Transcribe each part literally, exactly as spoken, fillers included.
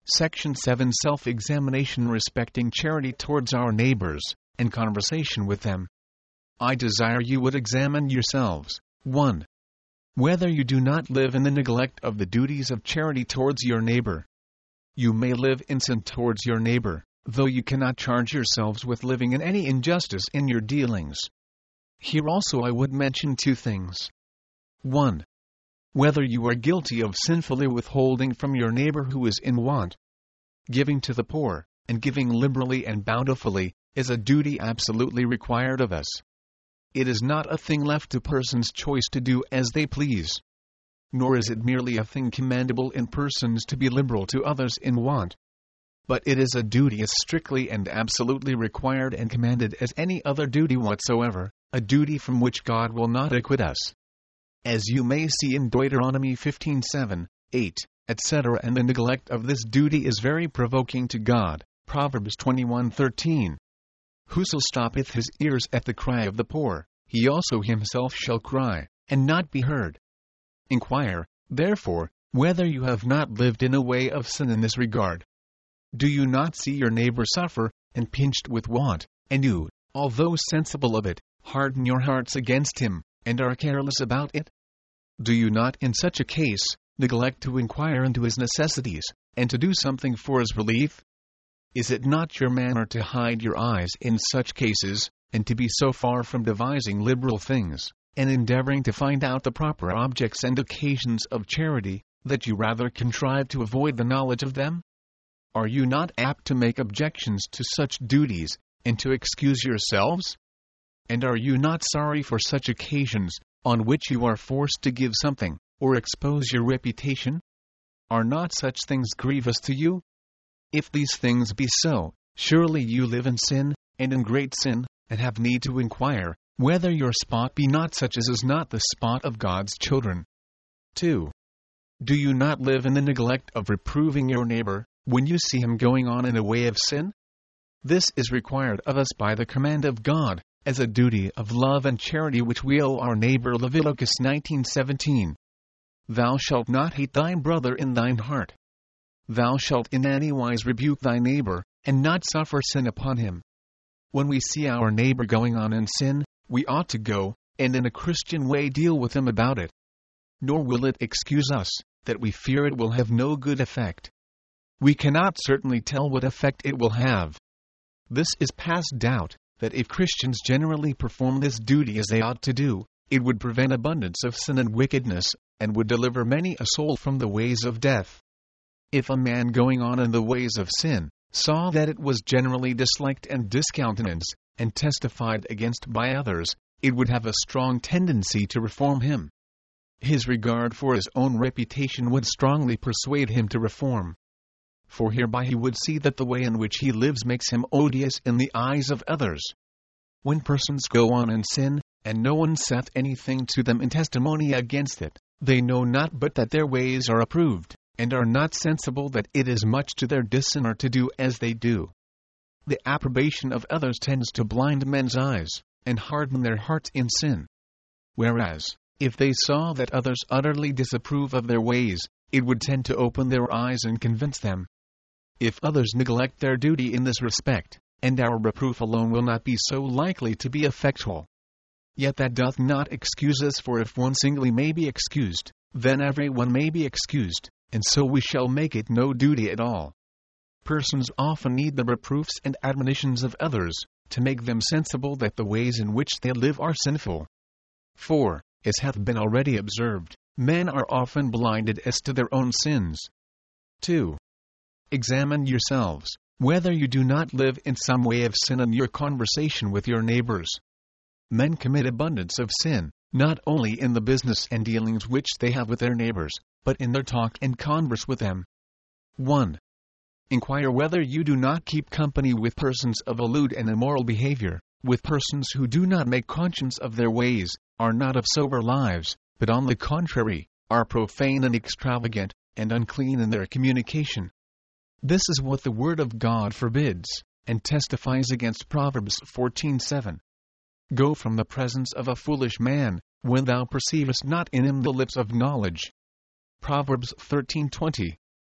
Section seven Self-examination respecting charity towards our neighbors, and conversation with them. I desire you would examine yourselves. one. Whether you do not live in the neglect of the duties of charity towards your neighbor. You may live in sin towards your neighbor, though you cannot charge yourselves with living in any injustice in your dealings. Here also I would mention two things. one. Whether you are guilty of sinfully withholding from your neighbor who is in want. Giving to the poor, and giving liberally and bountifully, is a duty absolutely required of us. It is not a thing left to persons' choice to do as they please. Nor is it merely a thing commendable in persons to be liberal to others in want. But it is a duty as strictly and absolutely required and commanded as any other duty whatsoever, a duty from which God will not acquit us. As you may see in Deuteronomy fifteen seven, eight, et cetera, and the neglect of this duty is very provoking to God. Proverbs twenty-one thirteen. Whoso stoppeth his ears at the cry of the poor, he also himself shall cry, and not be heard. Inquire, therefore, whether you have not lived in a way of sin in this regard. Do you not see your neighbor suffer, and pinched with want, and you, although sensible of it, harden your hearts against him, and are careless about it? Do you not, in such a case, neglect to inquire into his necessities, and to do something for his relief? Is it not your manner to hide your eyes in such cases, and to be so far from devising liberal things, and endeavoring to find out the proper objects and occasions of charity, that you rather contrive to avoid the knowledge of them? Are you not apt to make objections to such duties, and to excuse yourselves? And are you not sorry for such occasions, on which you are forced to give something, or expose your reputation? Are not such things grievous to you? If these things be so, surely you live in sin, and in great sin, and have need to inquire, whether your spot be not such as is not the spot of God's children. two. Do you not live in the neglect of reproving your neighbor, when you see him going on in a way of sin? This is required of us by the command of God, as a duty of love and charity which we owe our neighbor. Leviticus nineteen seventeen. Thou shalt not hate thy brother in thine heart. Thou shalt in any wise rebuke thy neighbor, and not suffer sin upon him. When we see our neighbor going on in sin, we ought to go, and in a Christian way deal with him about it. Nor will it excuse us, that we fear it will have no good effect. We cannot certainly tell what effect it will have. This is past doubt, that if Christians generally perform this duty as they ought to do, it would prevent abundance of sin and wickedness, and would deliver many a soul from the ways of death. If a man going on in the ways of sin, saw that it was generally disliked and discountenanced, and testified against by others, it would have a strong tendency to reform him. His regard for his own reputation would strongly persuade him to reform. For hereby he would see that the way in which he lives makes him odious in the eyes of others. When persons go on in sin, and no one saith anything to them in testimony against it, they know not but that their ways are approved, and are not sensible that it is much to their dishonor to do as they do. The approbation of others tends to blind men's eyes, and harden their hearts in sin. Whereas, if they saw that others utterly disapprove of their ways, it would tend to open their eyes and convince them. If others neglect their duty in this respect, and our reproof alone will not be so likely to be effectual. Yet that doth not excuse us, for if one singly may be excused, then every one may be excused, and so we shall make it no duty at all. Persons often need the reproofs and admonitions of others, to make them sensible that the ways in which they live are sinful. four. As hath been already observed, men are often blinded as to their own sins. two. Examine yourselves, whether you do not live in some way of sin in your conversation with your neighbors. Men commit abundance of sin, not only in the business and dealings which they have with their neighbors, but in their talk and converse with them. one. Inquire whether you do not keep company with persons of a lewd and immoral behavior, with persons who do not make conscience of their ways, are not of sober lives, but on the contrary, are profane and extravagant, and unclean in their communication. This is what the Word of God forbids, and testifies against. Proverbs fourteen seven. Go from the presence of a foolish man, when thou perceivest not in him the lips of knowledge. Proverbs thirteen twenty.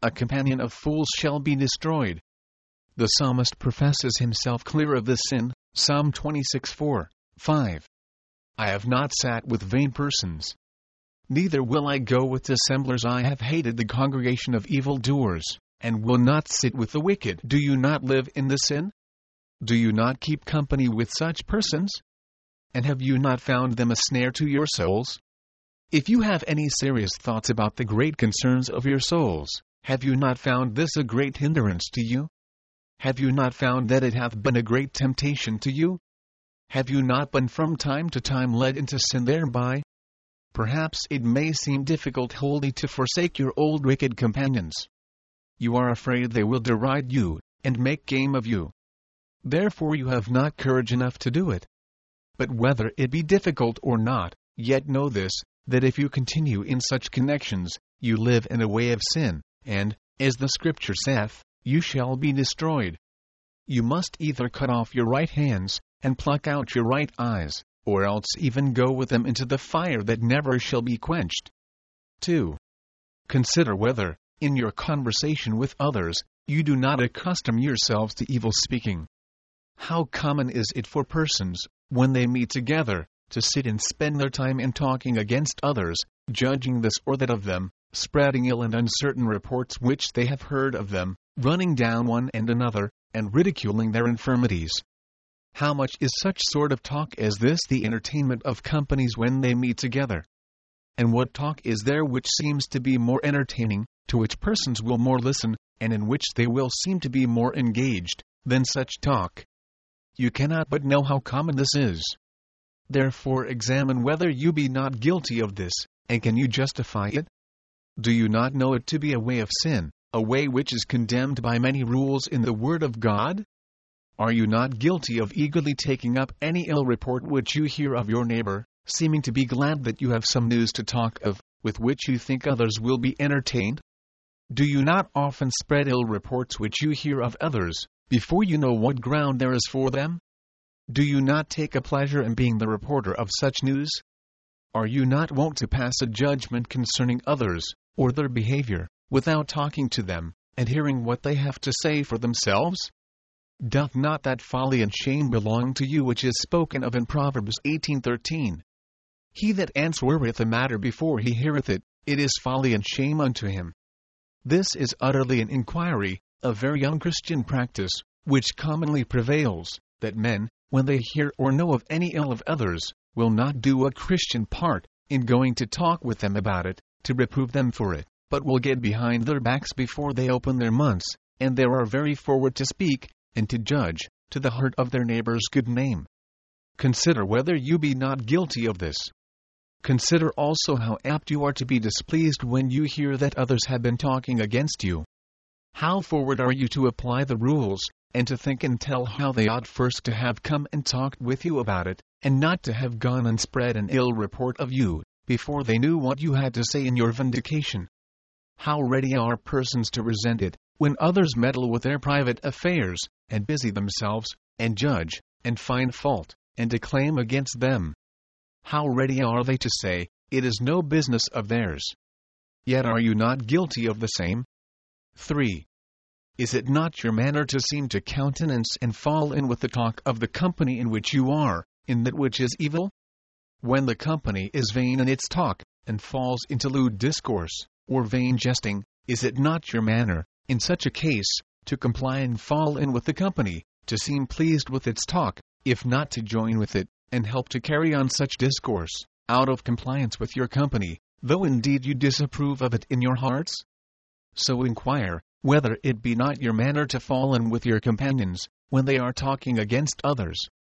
a companion of fools shall be destroyed. The psalmist professes himself clear of this sin, Psalm twenty-six four, five. I have not sat with vain persons. Neither will I go with dissemblers. I have hated the congregation of evildoers, and will not sit with the wicked. Do you not live in the sin? Do you not keep company with such persons? And have you not found them a snare to your souls? If you have any serious thoughts about the great concerns of your souls, have you not found this a great hindrance to you? Have you not found that it hath been a great temptation to you? Have you not been from time to time led into sin thereby? Perhaps it may seem difficult wholly to forsake your old wicked companions. You are afraid they will deride you, and make game of you. Therefore you have not courage enough to do it. But whether it be difficult or not, yet know this, that if you continue in such connections, you live in a way of sin, and, as the Scripture saith, you shall be destroyed. You must either cut off your right hands, and pluck out your right eyes, or else even go with them into the fire that never shall be quenched. two. Consider whether, in your conversation with others, you do not accustom yourselves to evil speaking. How common is it for persons, when they meet together, to sit and spend their time in talking against others, judging this or that of them, spreading ill and uncertain reports which they have heard of them, running down one and another, and ridiculing their infirmities. How much is such sort of talk as this the entertainment of companies when they meet together? And what talk is there which seems to be more entertaining, to which persons will more listen, and in which they will seem to be more engaged, than such talk? You cannot but know how common this is. Therefore examine whether you be not guilty of this, and can you justify it? Do you not know it to be a way of sin, a way which is condemned by many rules in the Word of God? Are you not guilty of eagerly taking up any ill report which you hear of your neighbor, seeming to be glad that you have some news to talk of, with which you think others will be entertained? Do you not often spread ill reports which you hear of others, before you know what ground there is for them? Do you not take a pleasure in being the reporter of such news? Are you not wont to pass a judgment concerning others, or their behavior, without talking to them, and hearing what they have to say for themselves? Doth not that folly and shame belong to you which is spoken of in Proverbs eighteen thirteen? He that answereth a matter before he heareth it, it is folly and shame unto him. This is utterly an inquiry, a very unchristian practice, which commonly prevails, that men, when they hear or know of any ill of others, will not do a Christian part, in going to talk with them about it, to reprove them for it, but will get behind their backs before they open their mouths, and they are very forward to speak, and to judge, to the hurt of their neighbor's good name. Consider whether you be not guilty of this. Consider also how apt you are to be displeased when you hear that others have been talking against you. How forward are you to apply the rules, and to think and tell how they ought first to have come and talked with you about it, and not to have gone and spread an ill report of you, before they knew what you had to say in your vindication. How ready are persons to resent it, when others meddle with their private affairs, and busy themselves, and judge, and find fault, and declaim against them. How ready are they to say, it is no business of theirs. Yet are you not guilty of the same? three. Is it not your manner to seem to countenance and fall in with the talk of the company in which you are, in that which is evil? When the company is vain in its talk, and falls into lewd discourse, or vain jesting, is it not your manner, in such a case, to comply and fall in with the company, to seem pleased with its talk, if not to join with it, and help to carry on such discourse, out of compliance with your company, though indeed you disapprove of it in your hearts? So inquire, whether it be not your manner to fall in with your companions, when they are talking against others.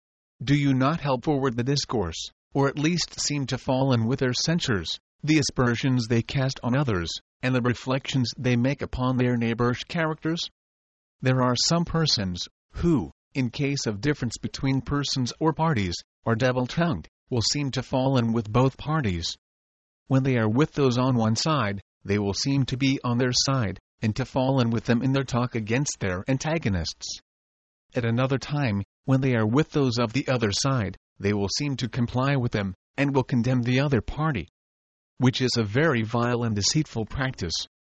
Do you not help forward the discourse, or at least seem to fall in with their censures, the aspersions they cast on others, and the reflections they make upon their neighbor's characters? There are some persons, who, in case of difference between persons or parties, are double-tongued, will seem to fall in with both parties. When they are with those on one side, they will seem to be on their side, and to fall in with them in their talk against their antagonists. At another time, when they are with those of the other side, they will seem to comply with them, and will condemn the other party, which is a very vile and deceitful practice.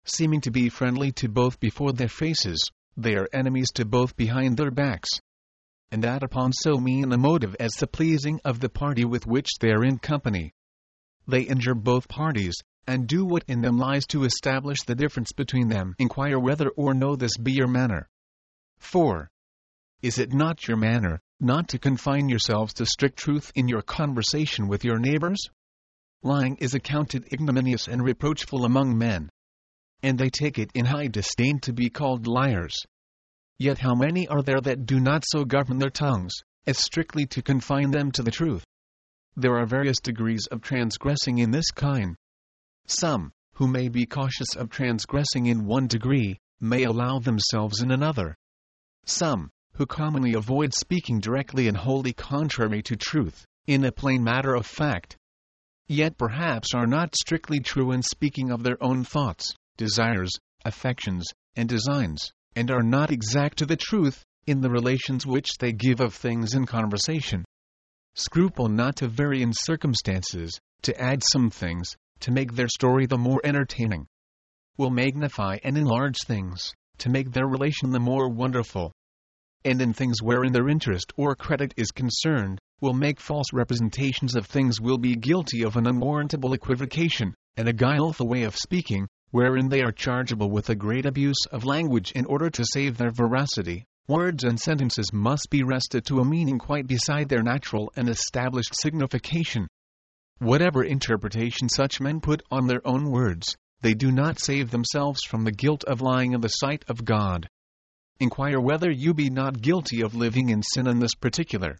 seeming to be friendly to both before their faces, they are enemies to both behind their backs. And that upon so mean a motive as the pleasing of the party with which they are in company. They injure both parties, and do what in them lies to establish the difference between them. Inquire whether or no this be your manner. four. Is it not your manner, not to confine yourselves to strict truth in your conversation with your neighbors? Lying is accounted ignominious and reproachful among men, and they take it in high disdain to be called liars. Yet how many are there that do not so govern their tongues, as strictly to confine them to the truth? There are various degrees of transgressing in this kind. Some, who may be cautious of transgressing in one degree, may allow themselves in another. Some, who commonly avoid speaking directly and wholly contrary to truth, in a plain matter of fact, yet perhaps are not strictly true in speaking of their own thoughts, desires, affections, and designs, and are not exact to the truth, in the relations which they give of things in conversation. Scruple not to vary in circumstances, to add some things, to make their story the more entertaining. Will magnify and enlarge things, to make their relation the more wonderful. And in things wherein their interest or credit is concerned, will make false representations of things, will be guilty of an unwarrantable equivocation, and a guileful way of speaking, wherein they are chargeable with a great abuse of language. In order to save their veracity, words and sentences must be wrested to a meaning quite beside their natural and established signification. Whatever interpretation such men put on their own words, they do not save themselves from the guilt of lying in the sight of God. Inquire whether you be not guilty of living in sin in this particular.